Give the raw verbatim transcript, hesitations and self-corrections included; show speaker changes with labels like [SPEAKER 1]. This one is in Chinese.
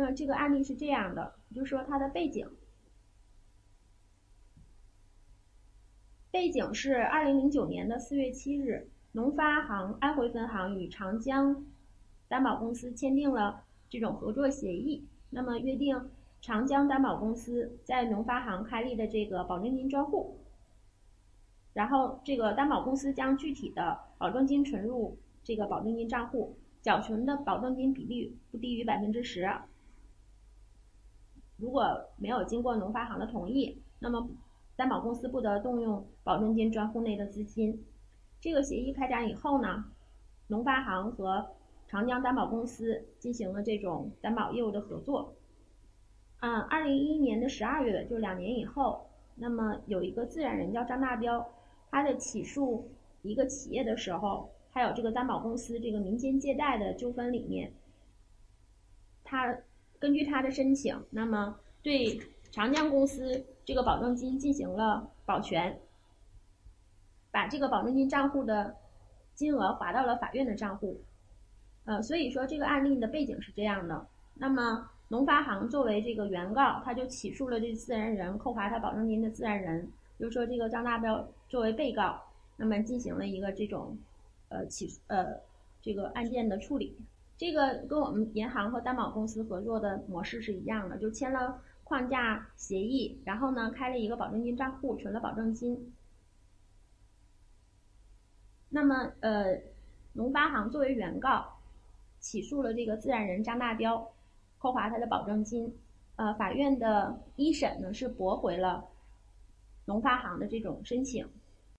[SPEAKER 1] 那这个案例是这样的，就是说它的背景，背景是二零零九年的四月七日，农发行安徽分行与长江担保公司签订了这种合作协议，那么约定长江担保公司在农发行开立的这个保证金专户，然后这个担保公司将具体的保证金存入这个保证金账户，缴存的保证金比例不低于百分之十。如果没有经过农发行的同意，那么担保公司不得动用保证金专户内的资金。这个协议开展以后呢，农发行和长江担保公司进行了这种担保业务的合作。嗯，二零一一年的十二月，就两年以后，那么有一个自然人叫张大彪，他的起诉一个企业的时候，还有这个担保公司这个民间借贷的纠纷里面，他根据他的申请，那么对长江公司这个保证金进行了保全，把这个保证金账户的金额划到了法院的账户。呃，所以说这个案例的背景是这样的。那么农发行作为这个原告，他就起诉了这自然人扣划他保证金的自然人，就是说这个张大彪作为被告，那么进行了一个这种呃起呃这个案件的处理。这个跟我们银行和担保公司合作的模式是一样的，就签了框架协议，然后呢开了一个保证金账户，存了保证金。那么呃，农发行作为原告，起诉了这个自然人张大彪，扣划他的保证金。呃，法院的一审呢是驳回了农发行的这种申请。